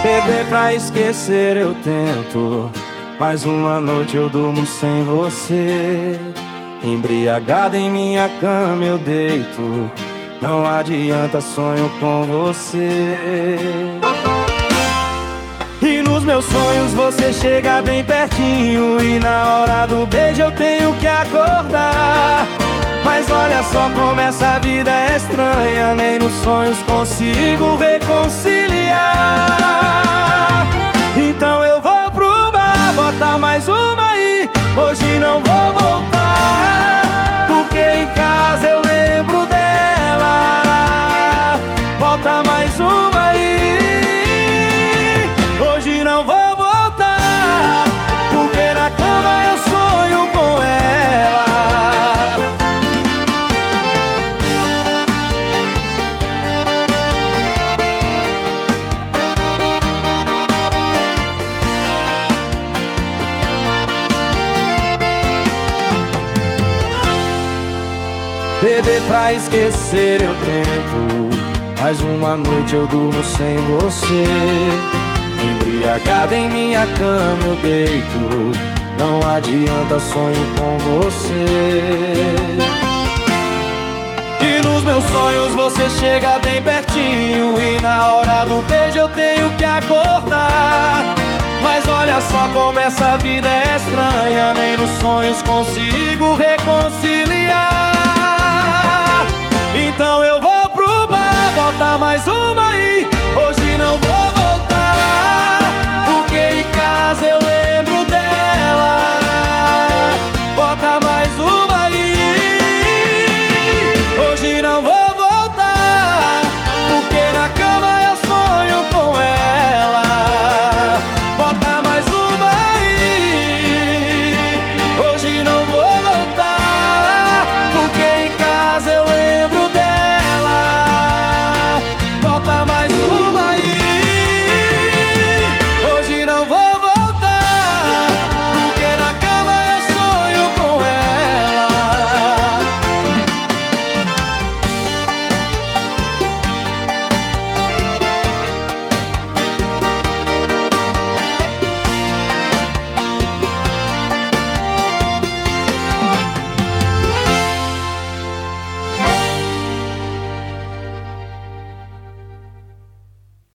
Beber pra esquecer eu tento, mais uma noite eu durmo sem você. Embriagado em minha cama eu deito, não adianta, sonho com você. E nos meus sonhos você chega bem pertinho, e na hora do beijo eu tenho que acordar. Mas olha só como essa vida é estranha, nem nos sonhos consigo reconciliar. Então eu vou pro bar, botar mais uma aí, hoje não vou voltar, porque em casa eu lembro dela. Bota mais uma aí, hoje não vou voltar, porque na cama eu sonho com ela. Beber pra esquecer eu tento, mais uma noite eu durmo sem você. Embriagado em minha cama eu deito, não adianta, sonho com você. E nos meus sonhos você chega bem pertinho, e na hora do beijo eu tenho que acordar. Mas olha só como essa vida é estranha, nem nos sonhos consigo reconciliar. Então eu vou pro bar, botar mais uma aí,